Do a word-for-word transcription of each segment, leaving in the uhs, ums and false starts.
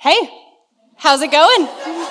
Hey, how's it going?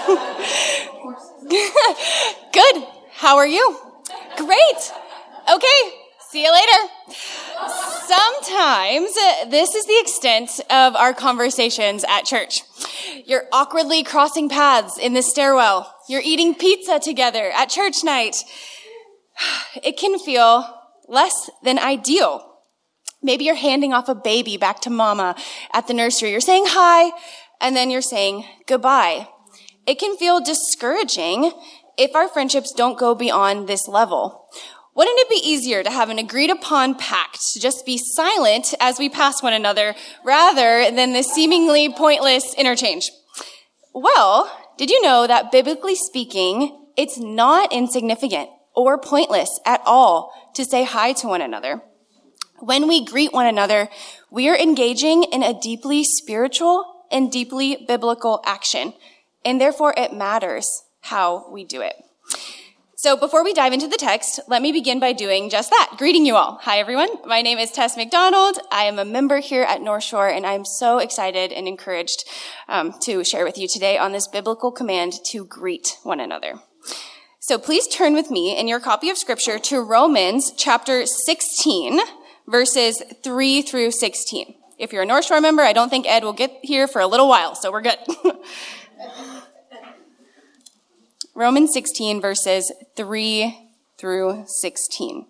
Good. How are you? Great. Okay, see you later. Sometimes this is the extent of our conversations at church. You're awkwardly crossing paths in the stairwell. You're eating pizza together at church night. It can feel less than ideal. Maybe you're handing off a baby back to mama at the nursery. You're saying hi, and then you're saying goodbye. It can feel discouraging if our friendships don't go beyond this level. Wouldn't it be easier to have an agreed upon pact to just be silent as we pass one another rather than this seemingly pointless interchange? Well, did you know that biblically speaking, it's not insignificant or pointless at all to say hi to one another? When we greet one another, we are engaging in a deeply spiritual and deeply biblical action, and therefore it matters how we do it. So before we dive into the text, let me begin by doing just that, greeting you all. Hi, everyone. My name is Tess McDonald. I am a member here at North Shore, and I'm so excited and encouraged um, to share with you today on this biblical command to greet one another. So please turn with me in your copy of Scripture to Romans chapter sixteen, verses three through sixteen. If you're a North Shore member, I don't think Ed will get here for a little while, so we're good. Romans sixteen, verses three through sixteen.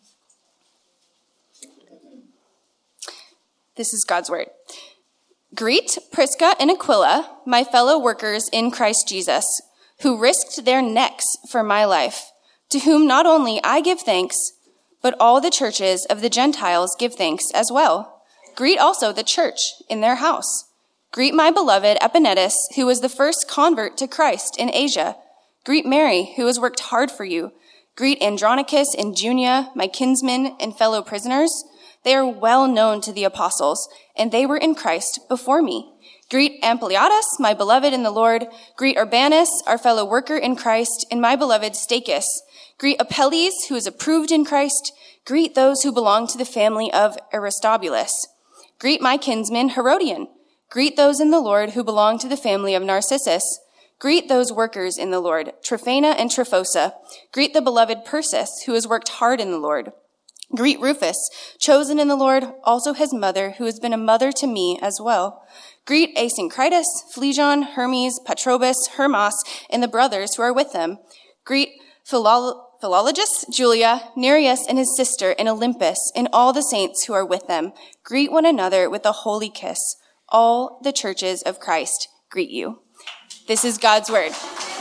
This is God's word. Greet Prisca and Aquila, my fellow workers in Christ Jesus, who risked their necks for my life, to whom not only I give thanks, but all the churches of the Gentiles give thanks as well. Greet also the church in their house. Greet my beloved Epaenetus, who was the first convert to Christ in Asia. Greet Mary, who has worked hard for you. Greet Andronicus and Junia, my kinsmen and fellow prisoners. They are well known to the apostles, and they were in Christ before me. Greet Ampliatus, my beloved in the Lord. Greet Urbanus, our fellow worker in Christ, and my beloved Stachys. Greet Apelles, who is approved in Christ. Greet those who belong to the family of Aristobulus. Greet my kinsman Herodion. Greet those in the Lord who belong to the family of Narcissus. Greet those workers in the Lord, Tryphena and Tryphosa. Greet the beloved Persis, who has worked hard in the Lord. Greet Rufus, chosen in the Lord, also his mother, who has been a mother to me as well. Greet Asyncritus, Phlegon, Hermes, Patrobas, Hermas, and the brothers who are with them. Greet Philol- Philologus, Julia, Nereus and his sister, and Olympus, and all the saints who are with them. Greet one another with a holy kiss. All the churches of Christ greet you. This is God's word.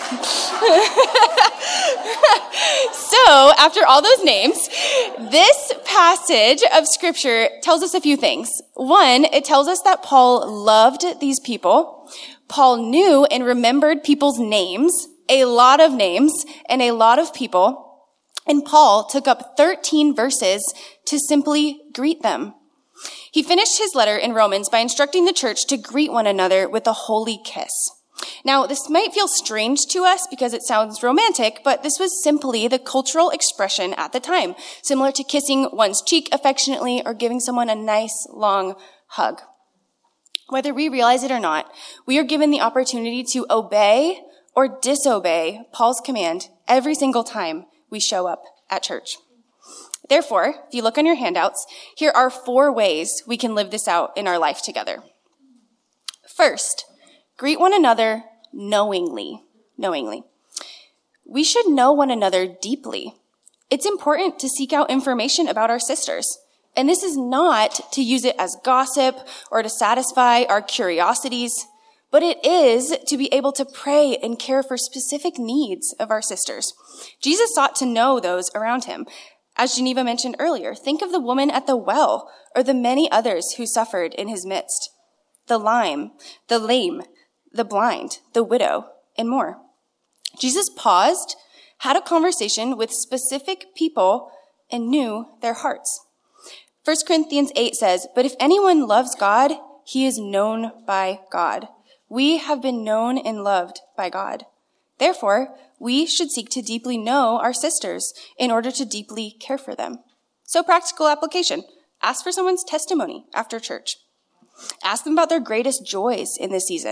So, after all those names, this passage of Scripture tells us a few things. One, it tells us that Paul loved these people. Paul knew and remembered people's names, a lot of names, and a lot of people. And Paul took up thirteen verses to simply greet them. He finished his letter in Romans by instructing the church to greet one another with a holy kiss. Now, this might feel strange to us because it sounds romantic, but this was simply the cultural expression at the time, similar to kissing one's cheek affectionately or giving someone a nice, long hug. Whether we realize it or not, we are given the opportunity to obey or disobey Paul's command every single time we show up at church. Therefore, if you look on your handouts, here are four ways we can live this out in our life together. First, greet one another knowingly. Knowingly. We should know one another deeply. It's important to seek out information about our sisters. And this is not to use it as gossip or to satisfy our curiosities, but it is to be able to pray and care for specific needs of our sisters. Jesus sought to know those around him. As Geneva mentioned earlier, think of the woman at the well or the many others who suffered in his midst. The lame, the lame, the blind, the widow, and more. Jesus paused, had a conversation with specific people, and knew their hearts. First Corinthians eight says, "But if anyone loves God, he is known by God. We have been known and loved by God. Therefore, we should seek to deeply know our sisters in order to deeply care for them." So practical application. Ask for someone's testimony after church. Ask them about their greatest joys in this season.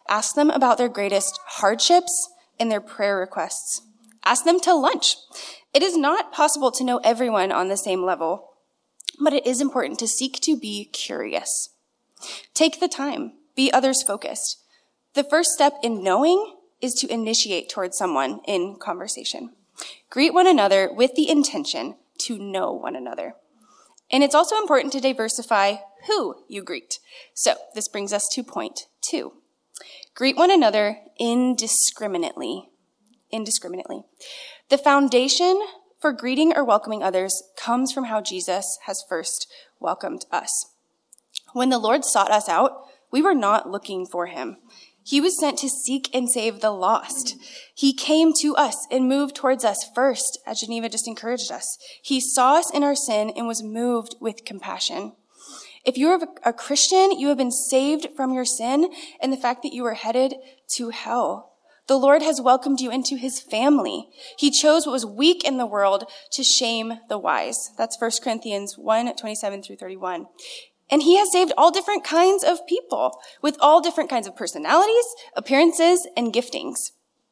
Ask them about their greatest hardships and their prayer requests. Ask them to lunch. It is not possible to know everyone on the same level, but it is important to seek to be curious. Take the time. Be others-focused. The first step in knowing is to initiate towards someone in conversation. Greet one another with the intention to know one another. And it's also important to diversify who you greet. So this brings us to point two. Greet one another indiscriminately. Indiscriminately. The foundation for greeting or welcoming others comes from how Jesus has first welcomed us. When the Lord sought us out, we were not looking for him. He was sent to seek and save the lost. He came to us and moved towards us first, as Geneva just encouraged us. He saw us in our sin and was moved with compassion. If you are a Christian, you have been saved from your sin and the fact that you were headed to hell. The Lord has welcomed you into his family. He chose what was weak in the world to shame the wise. That's First Corinthians one, twenty-seven through thirty-one. And he has saved all different kinds of people with all different kinds of personalities, appearances, and giftings.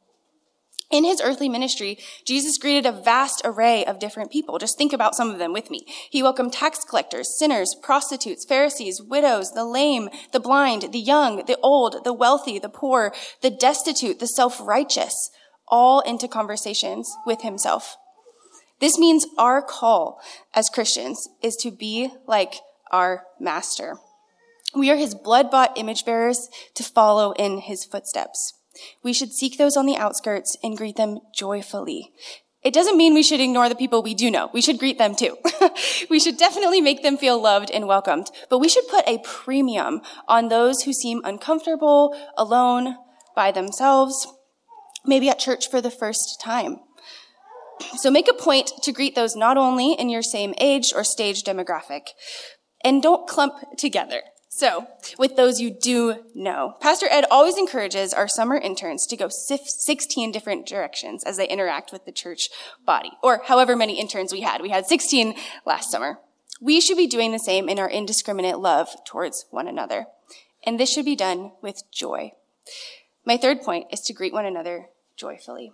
In his earthly ministry, Jesus greeted a vast array of different people. Just think about some of them with me. He welcomed tax collectors, sinners, prostitutes, Pharisees, widows, the lame, the blind, the young, the old, the wealthy, the poor, the destitute, the self-righteous, all into conversations with himself. This means our call as Christians is to be like our master. We are his blood-bought image bearers to follow in his footsteps. We should seek those on the outskirts and greet them joyfully. It doesn't mean we should ignore the people we do know. We should greet them too. We should definitely make them feel loved and welcomed, but we should put a premium on those who seem uncomfortable, alone, by themselves, maybe at church for the first time. So make a point to greet those not only in your same age or stage demographic, and don't clump together. So, with those you do know. Pastor Ed always encourages our summer interns to go sixteen different directions as they interact with the church body, or however many interns we had. We had sixteen last summer. We should be doing the same in our indiscriminate love towards one another. And this should be done with joy. My third point is to greet one another joyfully.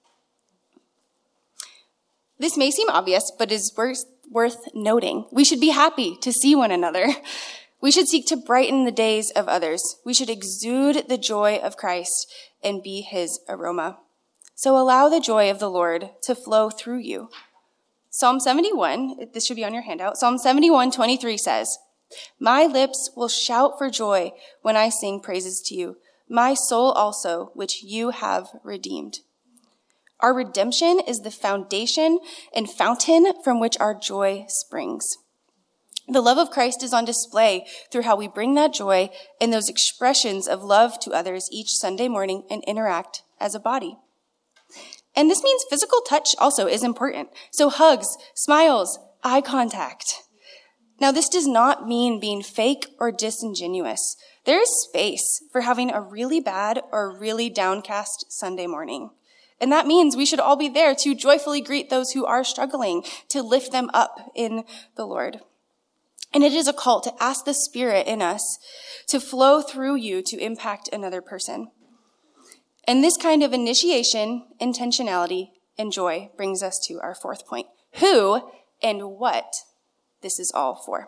This may seem obvious, but is worth, worth noting. We should be happy to see one another. We should seek to brighten the days of others. We should exude the joy of Christ and be his aroma. So allow the joy of the Lord to flow through you. Psalm seventy-one, this should be on your handout. Psalm seventy-one, twenty-three says, "My lips will shout for joy when I sing praises to you, my soul also, which you have redeemed." Our redemption is the foundation and fountain from which our joy springs. The love of Christ is on display through how we bring that joy and those expressions of love to others each Sunday morning and interact as a body. And this means physical touch also is important. So hugs, smiles, eye contact. Now, this does not mean being fake or disingenuous. There is space for having a really bad or really downcast Sunday morning. And that means we should all be there to joyfully greet those who are struggling, to lift them up in the Lord. And it is a call to ask the Spirit in us to flow through you to impact another person. And this kind of initiation, intentionality, and joy brings us to our fourth point. Who and what this is all for.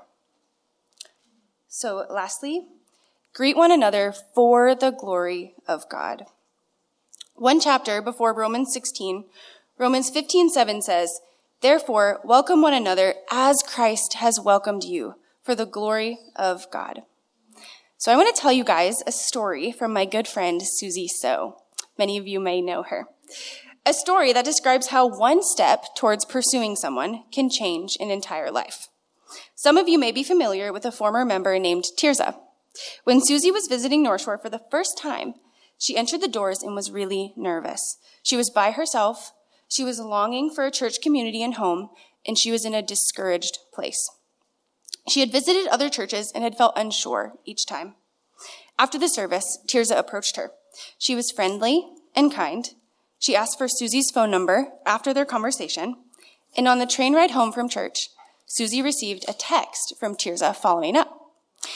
So lastly, greet one another for the glory of God. One chapter before Romans sixteen, Romans fifteen seven says, "Therefore, welcome one another as Christ has welcomed you for the glory of God." So I want to tell you guys a story from my good friend, Susie So. Many of you may know her. A story that describes how one step towards pursuing someone can change an entire life. Some of you may be familiar with a former member named Tirza. When Susie was visiting North Shore for the first time, she entered the doors and was really nervous. She was by herself, she was longing for a church community and home, and she was in a discouraged place. She had visited other churches and had felt unsure each time. After the service, Tirza approached her. She was friendly and kind. She asked for Susie's phone number after their conversation, and on the train ride home from church, Susie received a text from Tirza following up.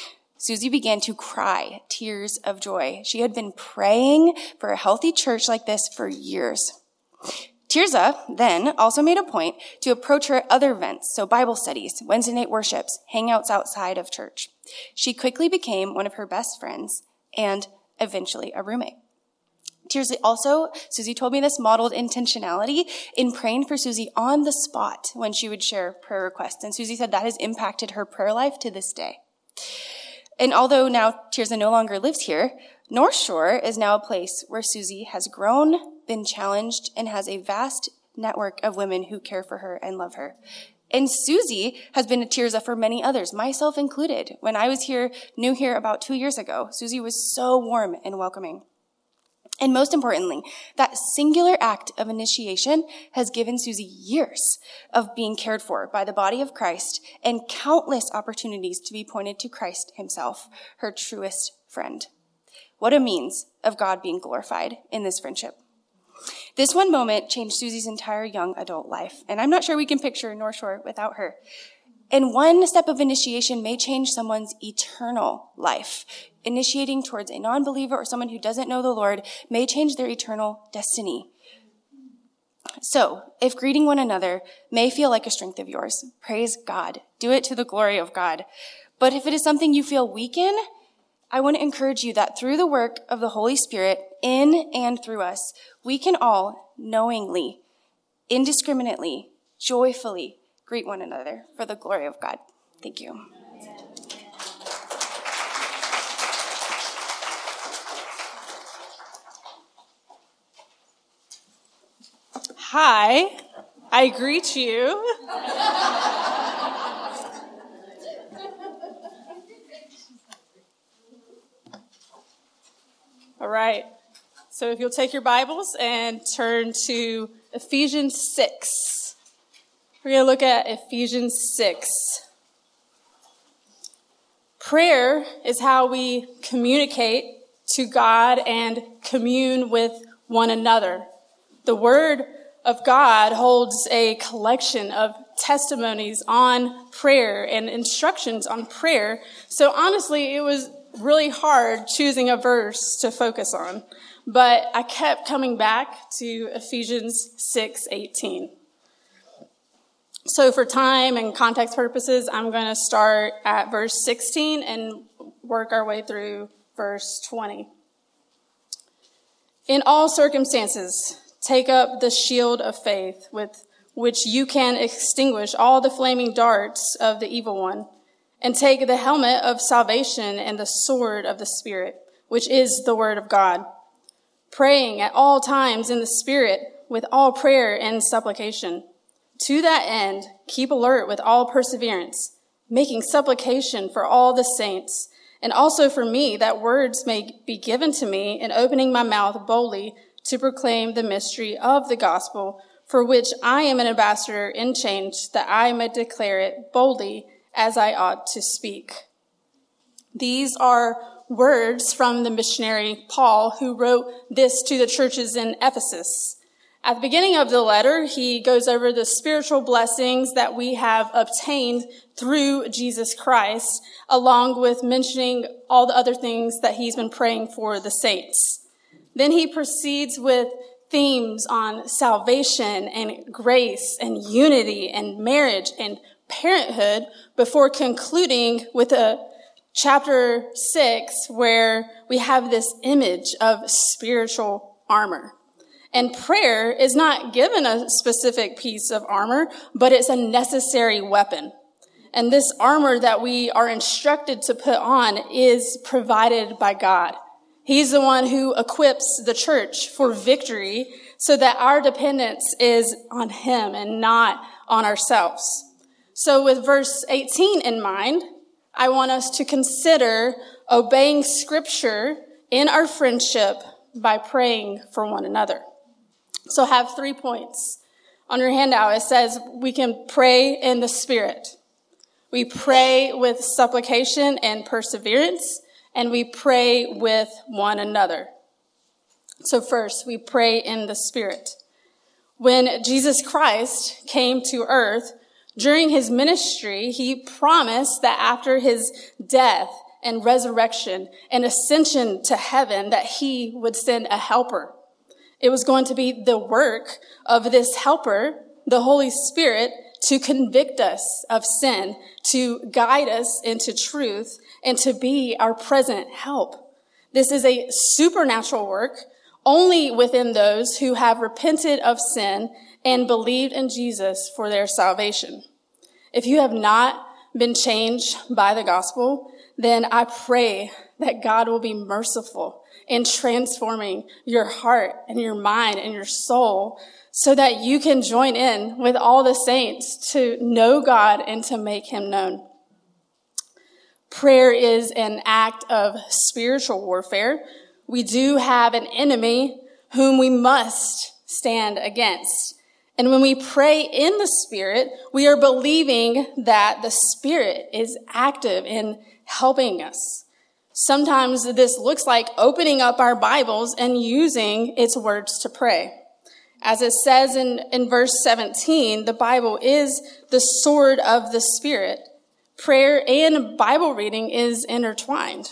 Susie began to cry tears of joy. She had been praying for a healthy church like this for years. Tirza then also made a point to approach her at other events, so Bible studies, Wednesday night worships, hangouts outside of church. She quickly became one of her best friends and eventually a roommate. Tirza also, Susie told me this, modeled intentionality in praying for Susie on the spot when she would share prayer requests. And Susie said that has impacted her prayer life to this day. And although now Tirza no longer lives here, North Shore is now a place where Susie has grown, been challenged, and has a vast network of women who care for her and love her. And Susie has been a Tirza for many others, myself included. When I was here, new here about two years ago, Susie was so warm and welcoming. And most importantly, that singular act of initiation has given Susie years of being cared for by the body of Christ and countless opportunities to be pointed to Christ himself, her truest friend. What a means of God being glorified in this friendship. This one moment changed Susie's entire young adult life, and I'm not sure we can picture North Shore without her. And one step of initiation may change someone's eternal life. Initiating towards a non-believer or someone who doesn't know the Lord may change their eternal destiny. So, if greeting one another may feel like a strength of yours, praise God. Do it to the glory of God. But if it is something you feel weak in, I want to encourage you that through the work of the Holy Spirit in and through us, we can all knowingly, indiscriminately, joyfully greet one another for the glory of God. Thank you. Hi, I greet you. All right, so if you'll take your Bibles and turn to Ephesians six. We're going to look at Ephesians six. Prayer is how we communicate to God and commune with one another. The Word of God holds a collection of testimonies on prayer and instructions on prayer. So honestly, it was really hard choosing a verse to focus on. But I kept coming back to Ephesians six eighteen. So for time and context purposes, I'm going to start at verse sixteen and work our way through verse twenty. In all circumstances, take up the shield of faith with which you can extinguish all the flaming darts of the evil one, and take the helmet of salvation and the sword of the Spirit, which is the word of God, praying at all times in the Spirit with all prayer and supplication. To that end, keep alert with all perseverance, making supplication for all the saints, and also for me, that words may be given to me in opening my mouth boldly to proclaim the mystery of the gospel, for which I am an ambassador in chains, that I may declare it boldly as I ought to speak. These are words from the missionary Paul, who wrote this to the churches in Ephesus. At the beginning of the letter, he goes over the spiritual blessings that we have obtained through Jesus Christ, along with mentioning all the other things that he's been praying for the saints. Then he proceeds with themes on salvation and grace and unity and marriage and parenthood before concluding with a chapter six where we have this image of spiritual armor. And prayer is not given a specific piece of armor, but it's a necessary weapon. And this armor that we are instructed to put on is provided by God. He's the one who equips the church for victory so that our dependence is on him and not on ourselves. So with verse eighteen in mind, I want us to consider obeying Scripture in our friendship by praying for one another. So I have three points. On your handout, it says we can pray in the Spirit. We pray with supplication and perseverance, and we pray with one another. So first, we pray in the Spirit. When Jesus Christ came to earth, during his ministry, he promised that after his death and resurrection and ascension to heaven that he would send a helper. It was going to be the work of this helper, the Holy Spirit, to convict us of sin, to guide us into truth, and to be our present help. This is a supernatural work only within those who have repented of sin and believed in Jesus for their salvation. If you have not been changed by the gospel, then I pray that God will be merciful in transforming your heart and your mind and your soul so that you can join in with all the saints to know God and to make him known. Prayer is an act of spiritual warfare. We do have an enemy whom we must stand against. And when we pray in the Spirit, we are believing that the Spirit is active in helping us. Sometimes this looks like opening up our Bibles and using its words to pray. As it says in, in verse seventeen, the Bible is the sword of the Spirit. Prayer and Bible reading is intertwined.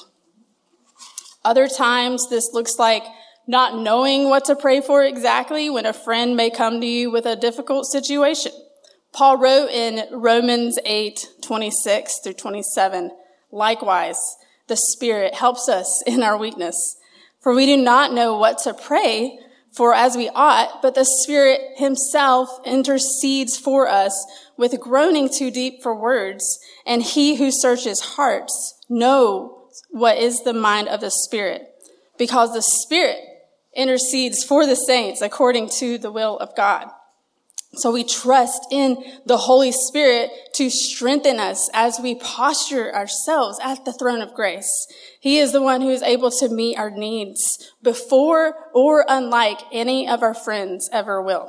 Other times, this looks like not knowing what to pray for exactly when a friend may come to you with a difficult situation. Paul wrote in Romans eight, twenty-six through twenty-seven, likewise, the Spirit helps us in our weakness. For we do not know what to pray for as we ought, but the Spirit himself intercedes for us with groaning too deep for words. And he who searches hearts knows what is the mind of the Spirit, because the Spirit intercedes for the saints according to the will of God. So we trust in the Holy Spirit to strengthen us as we posture ourselves at the throne of grace. He is the one who is able to meet our needs before or unlike any of our friends ever will.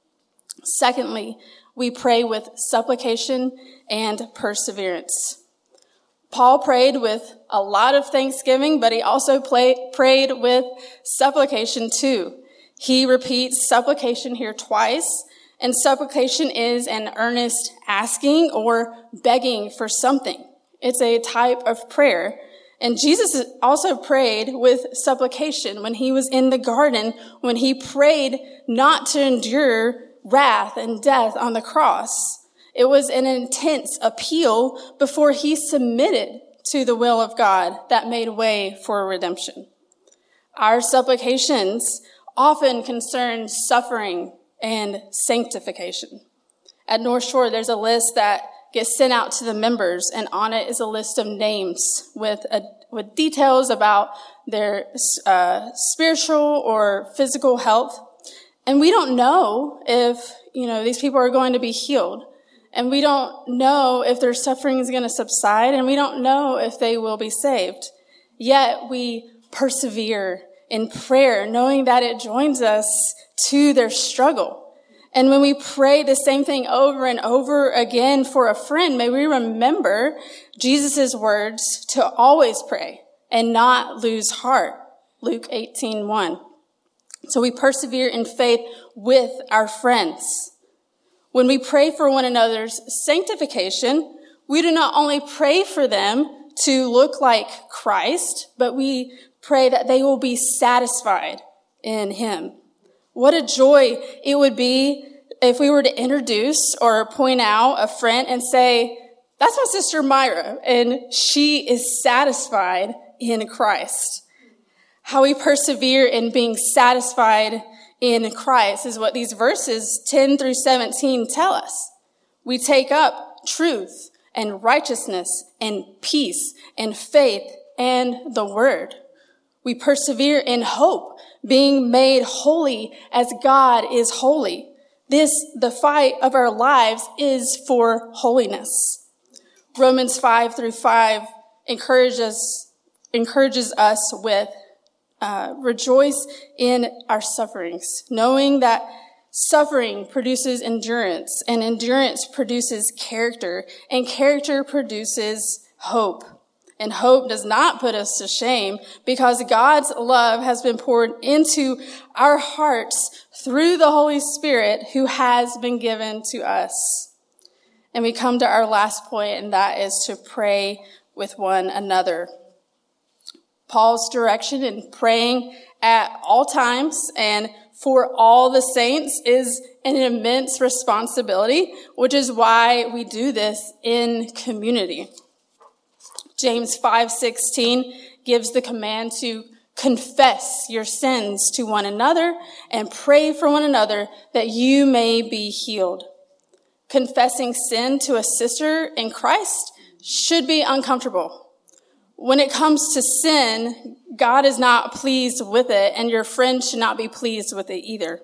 Secondly, we pray with supplication and perseverance. Paul prayed with a lot of thanksgiving, but he also play, prayed with supplication too. He repeats supplication here twice. And supplication is an earnest asking or begging for something. It's a type of prayer. And Jesus also prayed with supplication when he was in the garden, when he prayed not to endure wrath and death on the cross. It was an intense appeal before he submitted to the will of God that made way for redemption. Our supplications often concern suffering and sanctification. At North Shore, there's a list that gets sent out to the members, and on it is a list of names with a, with details about their uh, spiritual or physical health. And we don't know if, you know, these people are going to be healed. And we don't know if their suffering is going to subside, and we don't know if they will be saved. Yet we persevere in prayer, knowing that it joins us to their struggle. And when we pray the same thing over and over again for a friend, may we remember Jesus' words to always pray and not lose heart. Luke eighteen one. So we persevere in faith with our friends. When we pray for one another's sanctification, we do not only pray for them to look like Christ, but we pray that they will be satisfied in him. What a joy it would be if we were to introduce or point out a friend and say, that's my sister Myra, and she is satisfied in Christ. How we persevere in being satisfied in Christ is what these verses ten through seventeen tell us. We take up truth and righteousness and peace and faith and the word. We persevere in hope, being made holy as God is holy. This, the fight of our lives, is for holiness. Romans five through five encourages, encourages us with uh, rejoice in our sufferings, knowing that suffering produces endurance, and endurance produces character, and character produces hope. And hope does not put us to shame, because God's love has been poured into our hearts through the Holy Spirit who has been given to us. And we come to our last point, and that is to pray with one another. Paul's direction in praying at all times and for all the saints is an immense responsibility, which is why we do this in community. James five sixteen gives the command to confess your sins to one another and pray for one another that you may be healed. Confessing sin to a sister in Christ should be uncomfortable. When it comes to sin, God is not pleased with it, and your friend should not be pleased with it either.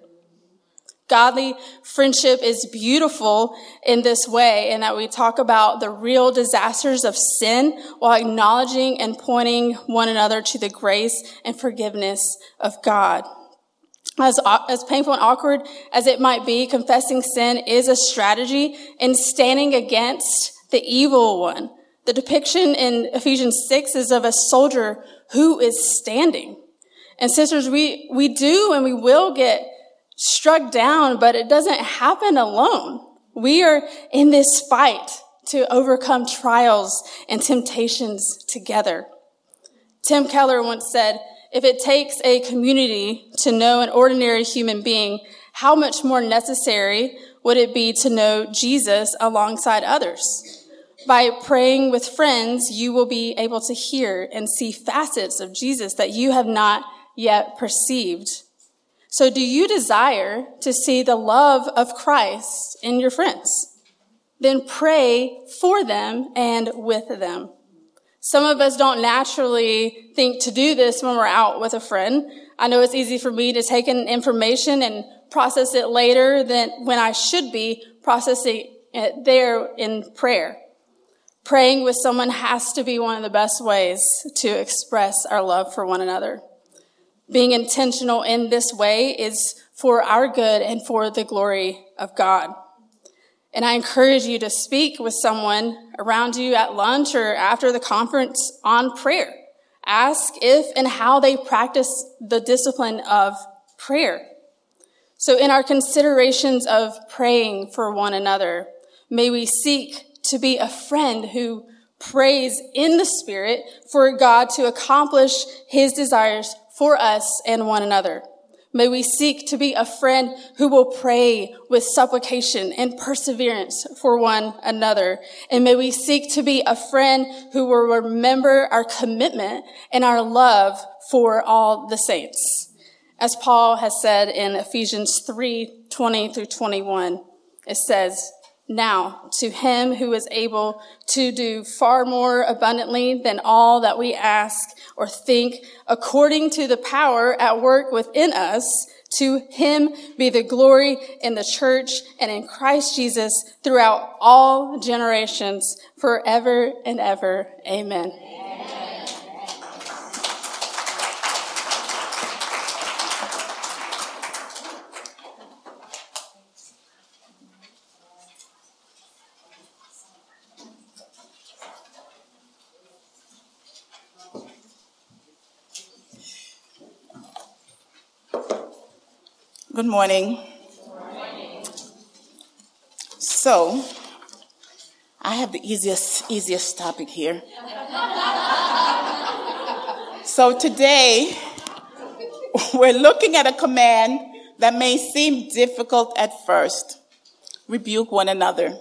Godly friendship is beautiful in this way, in that we talk about the real disasters of sin while acknowledging and pointing one another to the grace and forgiveness of God. As, as painful and awkward as it might be, confessing sin is a strategy in standing against the evil one. The depiction in Ephesians six is of a soldier who is standing. And sisters, we, we do and we will get struck down, but it doesn't happen alone. We are in this fight to overcome trials and temptations together. Tim Keller once said, if it takes a community to know an ordinary human being, how much more necessary would it be to know Jesus alongside others? By praying with friends, you will be able to hear and see facets of Jesus that you have not yet perceived. So do you desire to see the love of Christ in your friends? Then pray for them and with them. Some of us don't naturally think to do this when we're out with a friend. I know it's easy for me to take in information and process it later than when I should be processing it there in prayer. Praying with someone has to be one of the best ways to express our love for one another. Being intentional in this way is for our good and for the glory of God. And I encourage you to speak with someone around you at lunch or after the conference on prayer. Ask if and how they practice the discipline of prayer. So in our considerations of praying for one another, may we seek to be a friend who prays in the Spirit for God to accomplish his desires for us and one another. May we seek to be a friend who will pray with supplication and perseverance for one another. And may we seek to be a friend who will remember our commitment and our love for all the saints. As Paul has said in Ephesians three twenty through twenty-one, it says, now, to him who is able to do far more abundantly than all that we ask or think, according to the power at work within us, to him be the glory in the church and in Christ Jesus throughout all generations, forever and ever. Amen. Good morning. Good morning. So, I have the easiest, easiest topic here. So today, we're looking at a command that may seem difficult at first. Rebuke one another.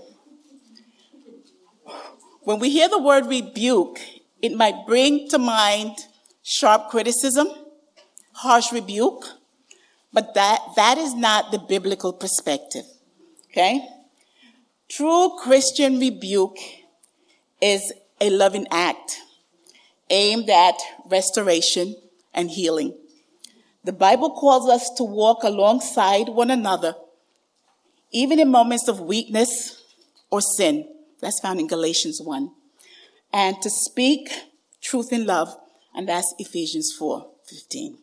When we hear the word rebuke, it might bring to mind sharp criticism, harsh rebuke, but that, that is not the biblical perspective, okay? True Christian rebuke is a loving act aimed at restoration and healing. The Bible calls us to walk alongside one another, even in moments of weakness or sin. That's found in Galatians one. And to speak truth in love, and that's Ephesians four fifteen.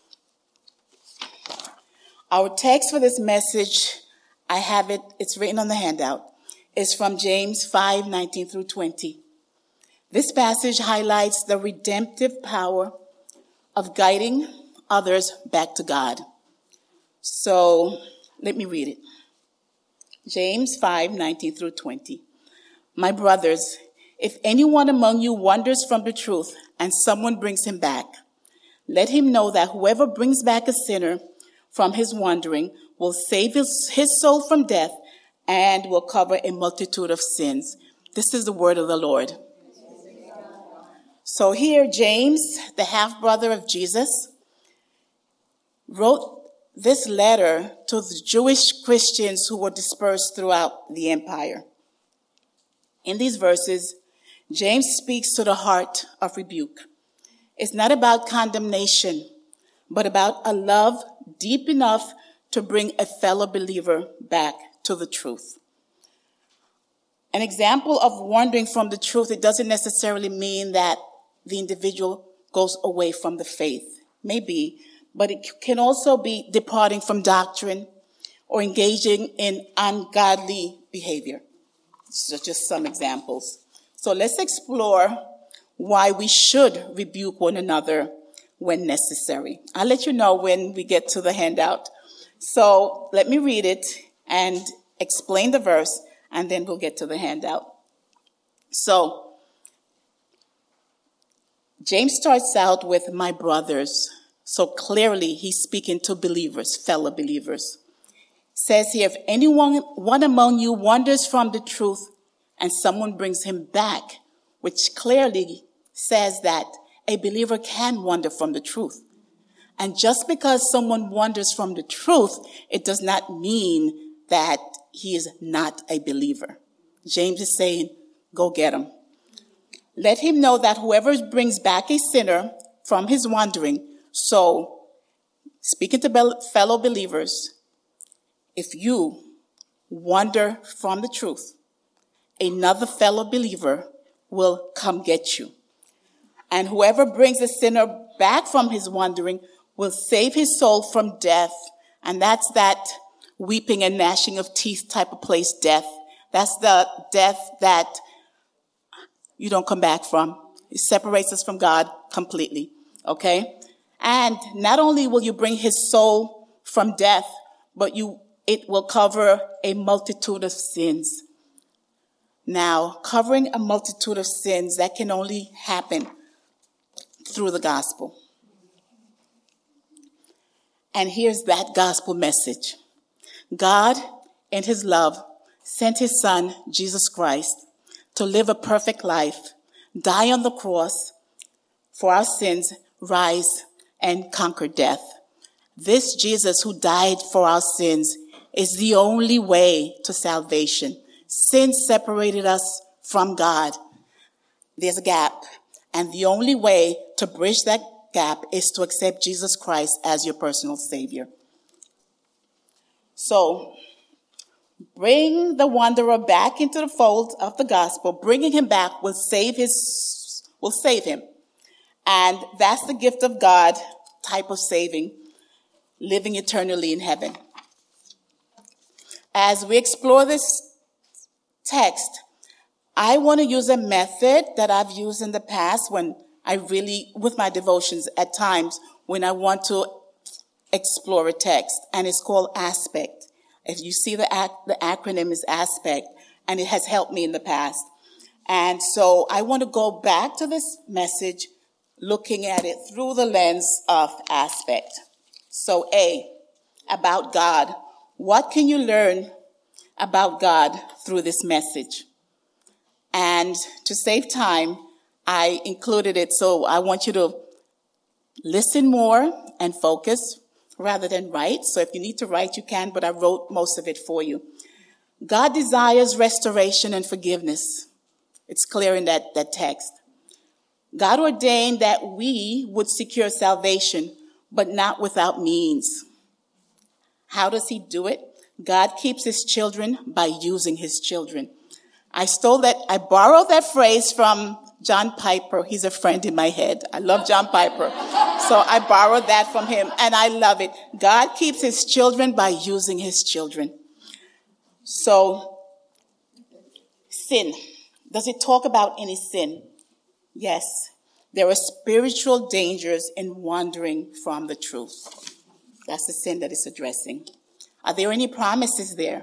Our text for this message, I have it, it's written on the handout, is from James five nineteen through twenty. This passage highlights the redemptive power of guiding others back to God. So let me read it. James five nineteen through twenty. My brothers, if anyone among you wanders from the truth and someone brings him back. Let him know that whoever brings back a sinner from his wandering will save his, his soul from death and will cover a multitude of sins. This is the word of the Lord. So here, James, the half-brother of Jesus, wrote this letter to the Jewish Christians who were dispersed throughout the empire. In these verses, James speaks to the heart of rebuke. It's not about condemnation, but about a love deep enough to bring a fellow believer back to the truth. An example of wandering from the truth, it doesn't necessarily mean that the individual goes away from the faith. Maybe, but it can also be departing from doctrine or engaging in ungodly behavior. These are just some examples. So let's explore why we should rebuke one another when necessary. I'll let you know when we get to the handout. So let me read it and explain the verse, and then we'll get to the handout. So James starts out with my brothers. So clearly he's speaking to believers, fellow believers. Says here, if anyone one among you wanders from the truth and someone brings him back, which clearly says that a believer can wander from the truth. And just because someone wanders from the truth, it does not mean that he is not a believer. James is saying, go get him. Let him know that whoever brings back a sinner from his wandering, so speaking to fellow believers, if you wander from the truth, another fellow believer will come get you. And whoever brings a sinner back from his wandering will save his soul from death. And that's that weeping and gnashing of teeth type of place, death. That's the death that you don't come back from. It separates us from God completely, okay? And not only will you bring his soul from death, but you it will cover a multitude of sins. Now, covering a multitude of sins, that can only happen through the gospel. And here's that gospel message. God, in his love, sent his son, Jesus Christ, to live a perfect life, die on the cross for our sins, rise and conquer death. This Jesus who died for our sins is the only way to salvation. Sin separated us from God. There's a gap. And the only way to bridge that gap is to accept Jesus Christ as your personal Savior. So, bring the wanderer back into the fold of the gospel. Bringing him back will save his, will save him. And that's the gift of God type of saving, living eternally in heaven. As we explore this text, I want to use a method that I've used in the past when I really, with my devotions at times, when I want to explore a text, and it's called ASPECT. If you see the, ac- the acronym is ASPECT, and it has helped me in the past. And so I want to go back to this message, looking at it through the lens of ASPECT. So A, about God. What can you learn about God through this message? And to save time, I included it, so I want you to listen more and focus rather than write. So if you need to write, you can, but I wrote most of it for you. God desires restoration and forgiveness. It's clear in that, that text. God ordained that we would secure salvation, but not without means. How does he do it? God keeps his children by using his children. I stole that, I borrowed that phrase from John Piper. He's a friend in my head. I love John Piper. So I borrowed that from him, and I love it. God keeps his children by using his children. So, sin. Does it talk about any sin? Yes. There are spiritual dangers in wandering from the truth. That's the sin that it's addressing. Are there any promises there?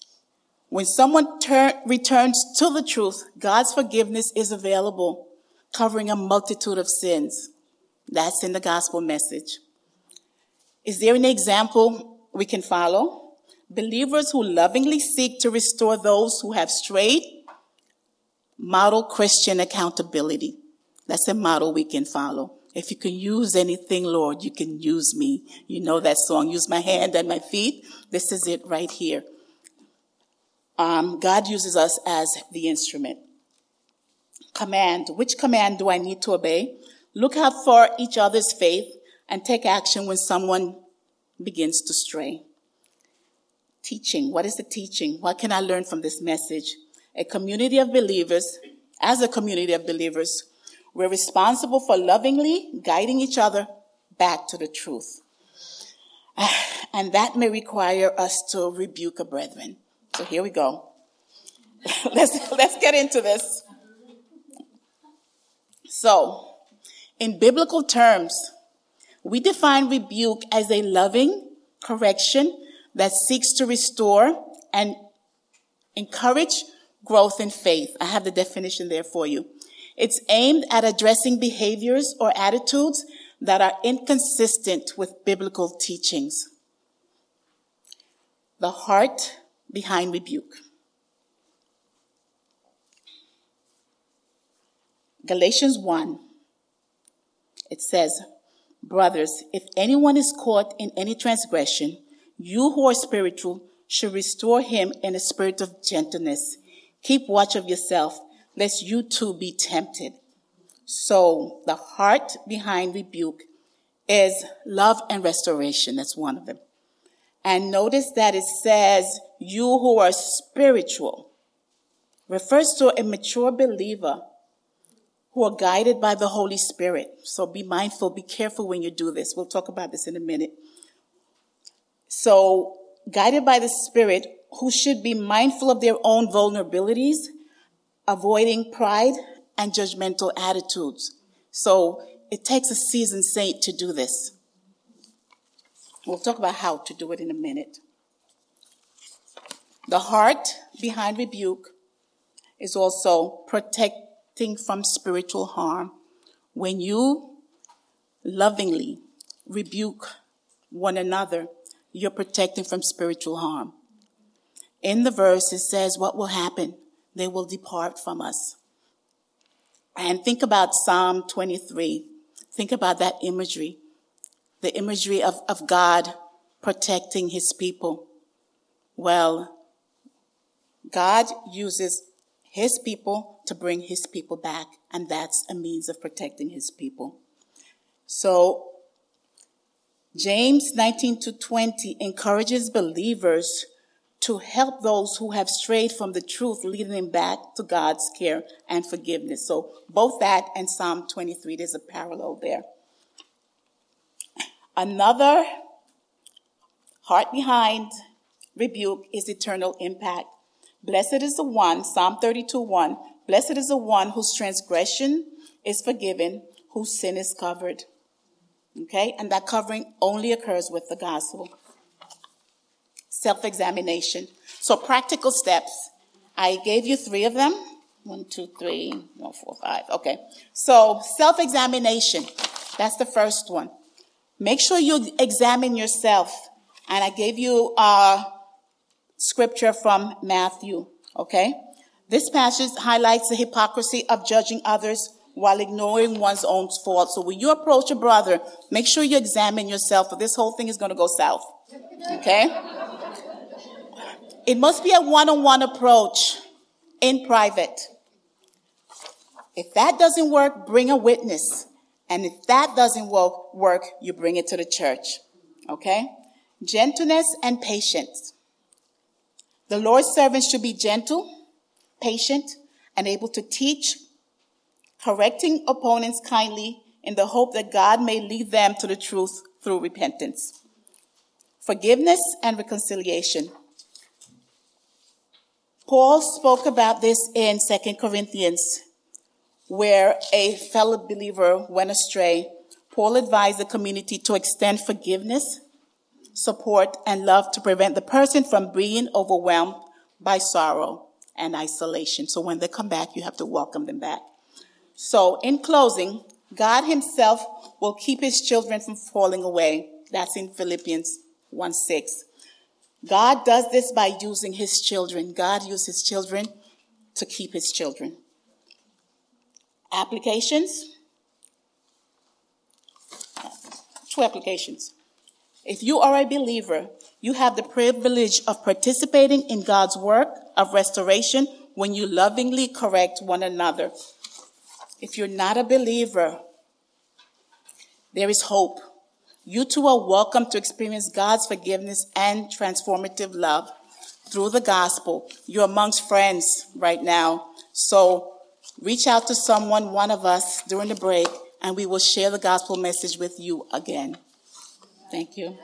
When someone turn, returns to the truth, God's forgiveness is available. covering a multitude of sins. That's in the gospel message. Is there an example we can follow? Believers who lovingly seek to restore those who have strayed. Model Christian accountability. That's a model we can follow. If you can use anything, Lord, you can use me. You know that song, use my hand and my feet. This is it right here. Um, God uses us as the instrument. Command. Which command do I need to obey? Look out for each other's faith and take action when someone begins to stray. Teaching. What is the teaching? What can I learn from this message? A community of believers, as a community of believers, we're responsible for lovingly guiding each other back to the truth. And that may require us to rebuke a brethren. So here we go. let's, let's get into this. So, in biblical terms, we define rebuke as a loving correction that seeks to restore and encourage growth in faith. I have the definition there for you. It's aimed at addressing behaviors or attitudes that are inconsistent with biblical teachings. The heart behind rebuke. Galatians one, it says, brothers, if anyone is caught in any transgression, you who are spiritual should restore him in a spirit of gentleness. Keep watch of yourself, lest you too be tempted. So the heart behind rebuke is love and restoration. That's one of them. And notice that it says, you who are spiritual, refers to a mature believer who are guided by the Holy Spirit. So be mindful, be careful when you do this. We'll talk about this in a minute. So guided by the Spirit, who should be mindful of their own vulnerabilities, avoiding pride and judgmental attitudes. So it takes a seasoned saint to do this. We'll talk about how to do it in a minute. The heart behind rebuke is also protecting from spiritual harm. When you lovingly rebuke one another, you're protecting from spiritual harm. In the verse, it says, what will happen? They will depart from us. And think about Psalm twenty-three. Think about that imagery. The imagery of, of God protecting his people. Well, God uses his people to bring his people back, and that's a means of protecting his people. So, James nineteen to twenty encourages believers to help those who have strayed from the truth, leading them back to God's care and forgiveness. So both that and Psalm twenty-three, there's a parallel there. Another heart behind rebuke is eternal impact. Blessed is the one, Psalm thirty-two one, blessed is the one whose transgression is forgiven, whose sin is covered. Okay, and that covering only occurs with the gospel. Self-examination. So practical steps. I gave you three of them. One, two, three, no, four, five. Okay. So self-examination. That's the first one. Make sure you examine yourself. And I gave you a scripture from Matthew. Okay. This passage highlights the hypocrisy of judging others while ignoring one's own faults. So when you approach a brother, make sure you examine yourself, or this whole thing is going to go south. Okay? It must be a one-on-one approach in private. If that doesn't work, bring a witness. And if that doesn't work, you bring it to the church. Okay? Gentleness and patience. The Lord's servants should be gentle, patient, and able to teach, correcting opponents kindly in the hope that God may lead them to the truth through repentance. Forgiveness and reconciliation. Paul spoke about this in Second Corinthians, where a fellow believer went astray. Paul advised the community to extend forgiveness, support, and love to prevent the person from being overwhelmed by sorrow and isolation. So when they come back, you have to welcome them back. So in closing, God himself will keep his children from falling away. That's in Philippians one six. God does this by using his children. God uses his children to keep his children. Applications. Two applications. If you are a believer, you have the privilege of participating in God's work of restoration when you lovingly correct one another. If you're not a believer, there is hope. You too are welcome to experience God's forgiveness and transformative love through the gospel. You're amongst friends right now. So reach out to someone, one of us, during the break, and we will share the gospel message with you again. Thank you.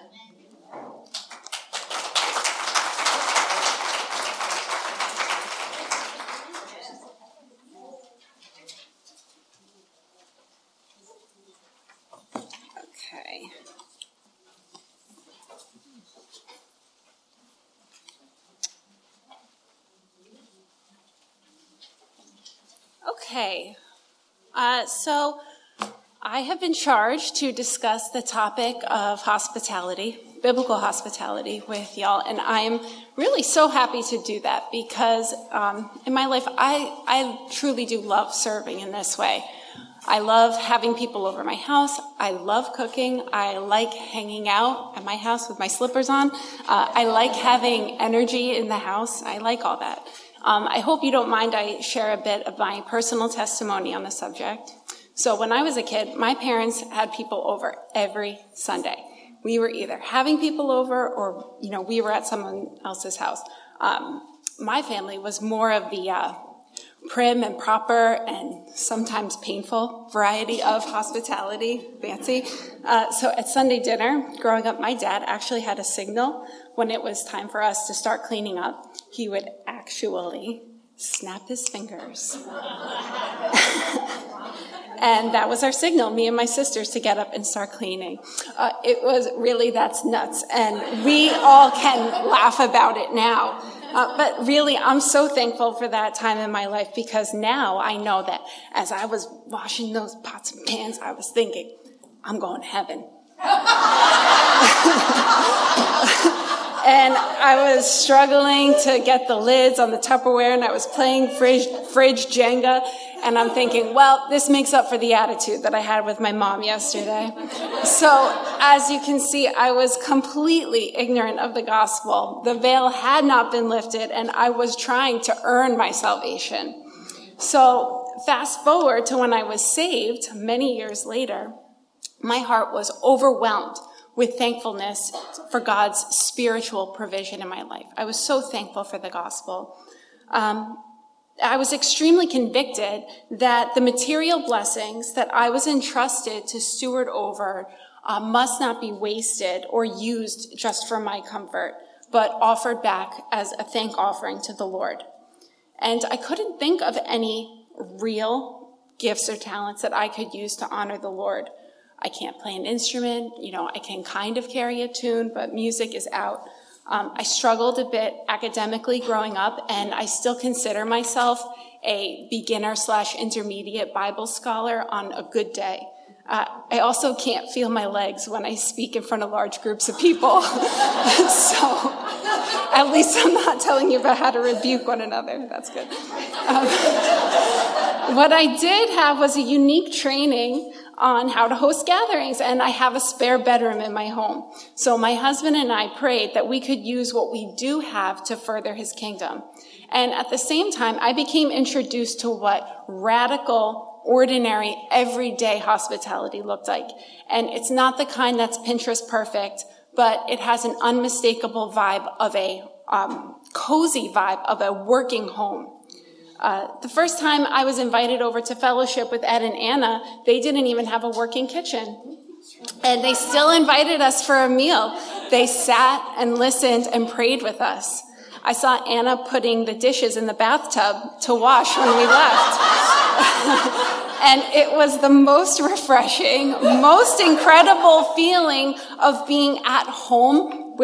Okay. Okay. Uh, so I have been charged to discuss the topic of hospitality, biblical hospitality, with y'all, and I'm really so happy to do that because um, in my life, I, I truly do love serving in this way. I love having people over my house. I love cooking. I like hanging out at my house with my slippers on. Uh, I like having energy in the house. I like all that. Um, I hope you don't mind I share a bit of my personal testimony on the subject. So when I was a kid, my parents had people over every Sunday. We were either having people over or, you know, we were at someone else's house. Um, my family was more of the uh, prim and proper and sometimes painful variety of hospitality, fancy. Uh, so at Sunday dinner, growing up, my dad actually had a signal when it was time for us to start cleaning up. He would actually snap his fingers. And that was our signal, me and my sisters, to get up and start cleaning. Uh, it was really, that's nuts. And we all can laugh about it now. Uh, but really, I'm so thankful for that time in my life because now I know that as I was washing those pots and pans, I was thinking, I'm going to heaven. And I was struggling to get the lids on the Tupperware, and I was playing fridge, fridge Jenga, and I'm thinking, well, this makes up for the attitude that I had with my mom yesterday. So, as you can see, I was completely ignorant of the gospel. The veil had not been lifted, and I was trying to earn my salvation. So, fast forward to when I was saved, many years later, my heart was overwhelmed with thankfulness for God's spiritual provision in my life. I was so thankful for the gospel. Um, I was extremely convicted that the material blessings that I was entrusted to steward over uh, must not be wasted or used just for my comfort, but offered back as a thank offering to the Lord. And I couldn't think of any real gifts or talents that I could use to honor the Lord. I can't play an instrument, you know, I can kind of carry a tune, but music is out. Um, I struggled a bit academically growing up, and I still consider myself a beginner slash intermediate Bible scholar on a good day. Uh, I also can't feel my legs when I speak in front of large groups of people. So at least I'm not telling you about how to rebuke one another. That's good. Um, what I did have was a unique training on how to host gatherings, and I have a spare bedroom in my home. So my husband and I prayed that we could use what we do have to further his kingdom. And at the same time, I became introduced to what radical, ordinary, everyday hospitality looked like. And it's not the kind that's Pinterest perfect, but it has an unmistakable vibe of a um, cozy vibe of a working home. Uh, the first time I was invited over to fellowship with Ed and Anna, they didn't even have a working kitchen. And they still invited us for a meal. They sat and listened and prayed with us. I saw Anna putting the dishes in the bathtub to wash when we left. And it was the most refreshing, most incredible feeling of being at home with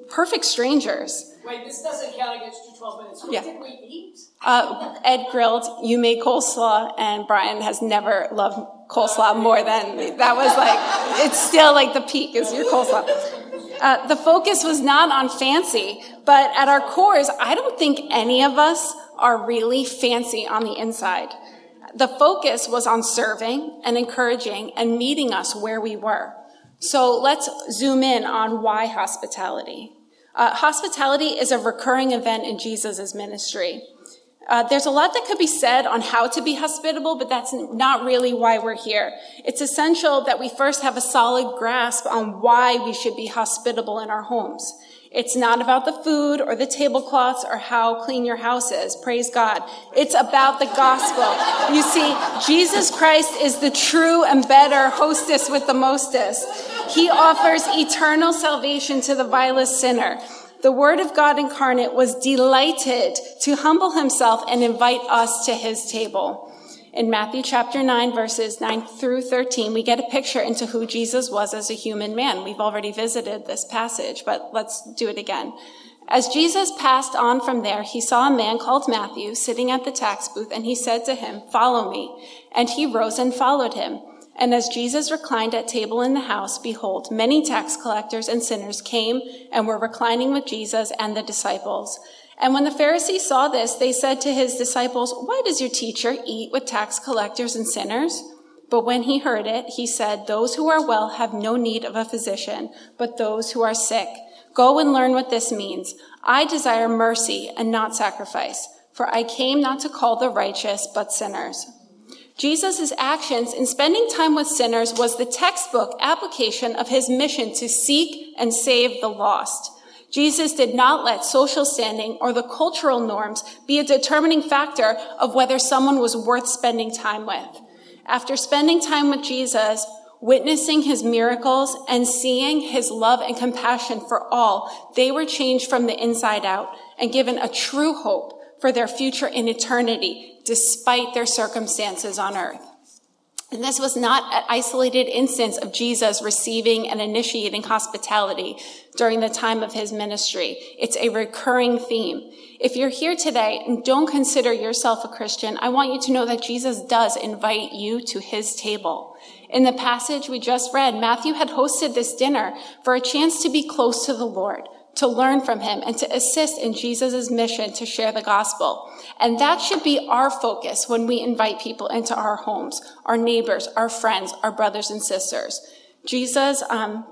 perfect strangers. Wait, this doesn't count against your twelve minutes. What Yeah. did we eat? Uh, Ed grilled, you made coleslaw, and Brian has never loved coleslaw more than me. That was like, it's still like the peak is your coleslaw. Uh, the focus was not on fancy, but at our cores, I don't think any of us are really fancy on the inside. The focus was on serving and encouraging and meeting us where we were. So let's zoom in on why hospitality. Uh, hospitality is a recurring event in Jesus' ministry. Uh, there's a lot that could be said on how to be hospitable, but that's not really why we're here. It's essential that we first have a solid grasp on why we should be hospitable in our homes. It's not about the food or the tablecloths or how clean your house is. Praise God. It's about the gospel. You see, Jesus Christ is the true and better hostess with the mostest. He offers eternal salvation to the vilest sinner. The Word of God incarnate was delighted to humble himself and invite us to his table. In Matthew chapter nine, verses nine through thirteen, we get a picture into who Jesus was as a human man. We've already visited this passage, but let's do it again. As Jesus passed on from there, he saw a man called Matthew sitting at the tax booth, and he said to him, "Follow me." And he rose and followed him. And as Jesus reclined at table in the house, behold, many tax collectors and sinners came and were reclining with Jesus and the disciples. And when the Pharisees saw this, they said to his disciples, "Why does your teacher eat with tax collectors and sinners?" But when he heard it, he said, "Those who are well have no need of a physician, but those who are sick. Go and learn what this means. I desire mercy and not sacrifice, for I came not to call the righteous, but sinners." Jesus' actions in spending time with sinners was the textbook application of his mission to seek and save the lost. Jesus did not let social standing or the cultural norms be a determining factor of whether someone was worth spending time with. After spending time with Jesus, witnessing his miracles and seeing his love and compassion for all, they were changed from the inside out and given a true hope for their future in eternity, despite their circumstances on earth. And this was not an isolated instance of Jesus receiving and initiating hospitality during the time of his ministry. It's a recurring theme. If you're here today and don't consider yourself a Christian, I want you to know that Jesus does invite you to his table. In the passage we just read, Matthew had hosted this dinner for a chance to be close to the Lord, to learn from him, and to assist in Jesus' mission to share the gospel. And that should be our focus when we invite people into our homes, our neighbors, our friends, our brothers and sisters. Jesus, um,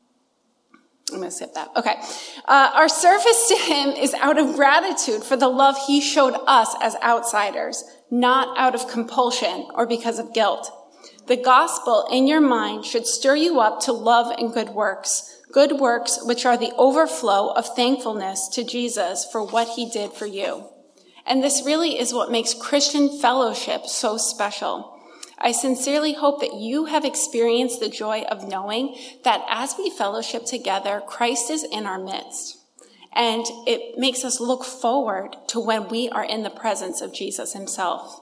I'm going to skip that. Okay. Uh, our service to him is out of gratitude for the love he showed us as outsiders, not out of compulsion or because of guilt. The gospel in your mind should stir you up to love and good works, good works which are the overflow of thankfulness to Jesus for what he did for you. And this really is what makes Christian fellowship so special. I sincerely hope that you have experienced the joy of knowing that as we fellowship together, Christ is in our midst. And it makes us look forward to when we are in the presence of Jesus himself.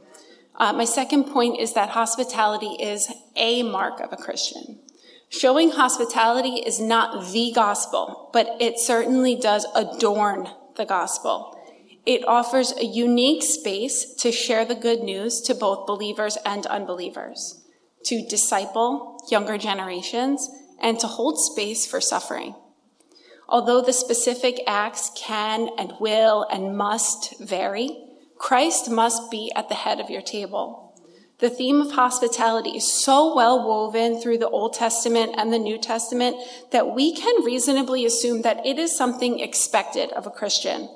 Uh, my second point is that hospitality is a mark of a Christian. Showing hospitality is not the gospel, but it certainly does adorn the gospel. It offers a unique space to share the good news to both believers and unbelievers, to disciple younger generations, and to hold space for suffering. Although the specific acts can and will and must vary, Christ must be at the head of your table. The theme of hospitality is so well woven through the Old Testament and the New Testament that we can reasonably assume that it is something expected of a Christian.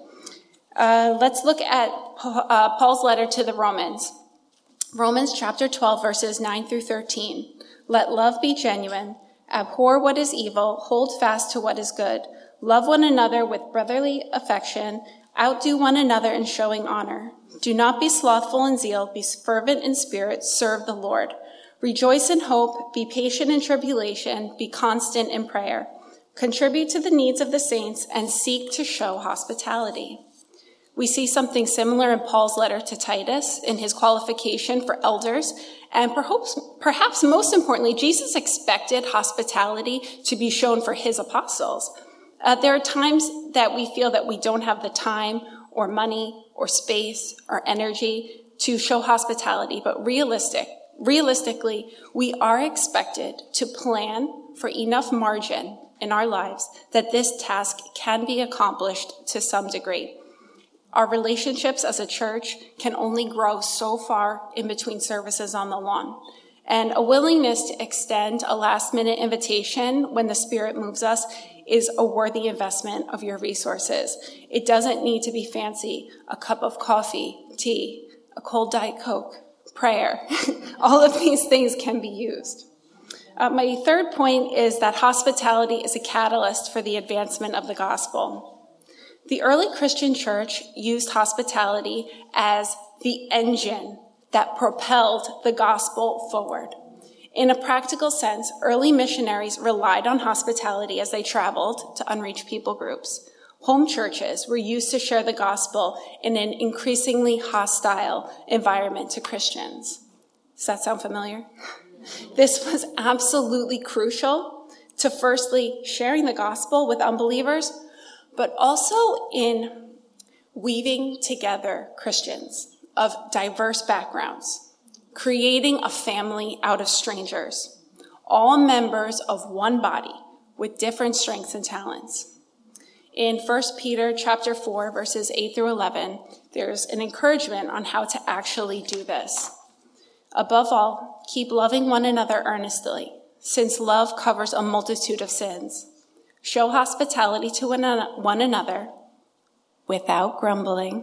Uh, let's look at uh, Paul's letter to the Romans. Romans chapter twelve, verses nine through thirteen. Let love be genuine. Abhor what is evil. Hold fast to what is good. Love one another with brotherly affection. Outdo one another in showing honor. Do not be slothful in zeal. Be fervent in spirit. Serve the Lord. Rejoice in hope. Be patient in tribulation. Be constant in prayer. Contribute to the needs of the saints and seek to show hospitality. We see something similar in Paul's letter to Titus in his qualification for elders. And perhaps, perhaps most importantly, Jesus expected hospitality to be shown for his apostles. Uh, there are times that we feel that we don't have the time or money or space or energy to show hospitality, but realistic, realistically, we are expected to plan for enough margin in our lives that this task can be accomplished to some degree. Our relationships as a church can only grow so far in between services on the lawn. And a willingness to extend a last-minute invitation when the Spirit moves us is a worthy investment of your resources. It doesn't need to be fancy. A cup of coffee, tea, a cold Diet Coke, prayer. All of these things can be used. Uh, my third point is that hospitality is a catalyst for the advancement of the gospel. The early Christian church used hospitality as the engine that propelled the gospel forward. In a practical sense, early missionaries relied on hospitality as they traveled to unreached people groups. Home churches were used to share the gospel in an increasingly hostile environment to Christians. Does that sound familiar? This was absolutely crucial to firstly sharing the gospel with unbelievers, but also in weaving together Christians of diverse backgrounds, creating a family out of strangers, all members of one body with different strengths and talents. In First Peter chapter four, verses eight through eleven, there's an encouragement on how to actually do this. Above all, keep loving one another earnestly, since love covers a multitude of sins. Show hospitality to one another without grumbling.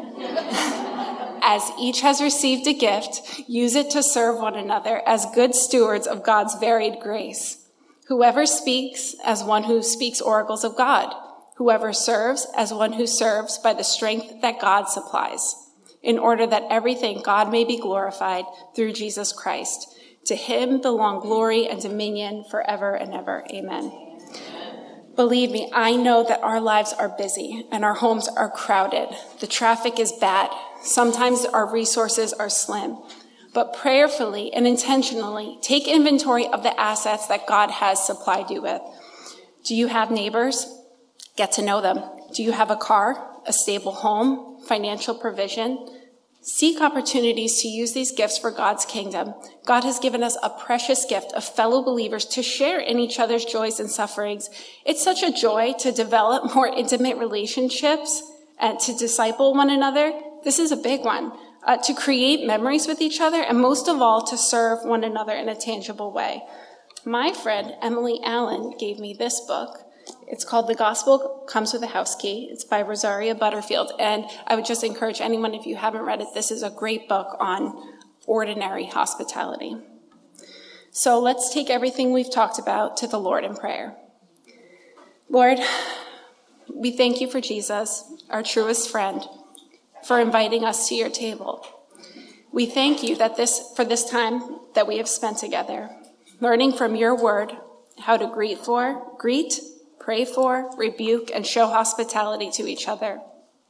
As each has received a gift, use it to serve one another as good stewards of God's varied grace. Whoever speaks, as one who speaks oracles of God. Whoever serves, as one who serves by the strength that God supplies, in order that everything God may be glorified through Jesus Christ. To him belong glory and dominion forever and ever. Amen. Believe me, I know that our lives are busy and our homes are crowded. The traffic is bad. Sometimes our resources are slim. But prayerfully and intentionally, take inventory of the assets that God has supplied you with. Do you have neighbors? Get to know them. Do you have a car, a stable home, financial provision? Seek opportunities to use these gifts for God's kingdom. God has given us a precious gift of fellow believers to share in each other's joys and sufferings. It's such a joy to develop more intimate relationships and to disciple one another. This is a big one. Uh, to create memories with each other, and most of all, to serve one another in a tangible way. My friend, Emily Allen, gave me this book. It's called The Gospel Comes with a House Key. It's by Rosaria Butterfield. And I would just encourage anyone, if you haven't read it, this is a great book on ordinary hospitality. So let's take everything we've talked about to the Lord in prayer. Lord, we thank you for Jesus, our truest friend, for inviting us to your table. We thank you that this for this time that we have spent together, learning from your word how to greet for, greet, pray for, rebuke, and show hospitality to each other.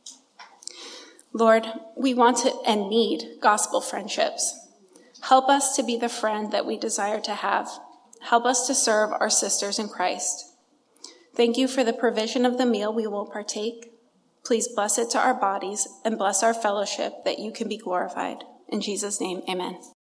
Lord, we want to and need gospel friendships. Help us to be the friend that we desire to have. Help us to serve our sisters in Christ. Thank you for the provision of the meal we will partake. Please bless it to our bodies and bless our fellowship that you can be glorified. In Jesus' name, amen.